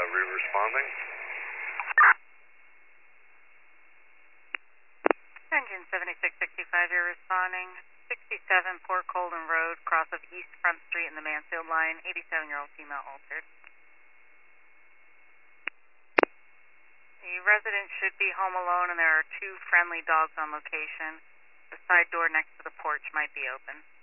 Responding. Engine 7665, you're responding. 67 Port Colden Road, cross of East Front Street in the Mansfield line, 87-year-old female altered. The resident should be home alone and there are 2 friendly dogs on location. The side door next to the porch might be open.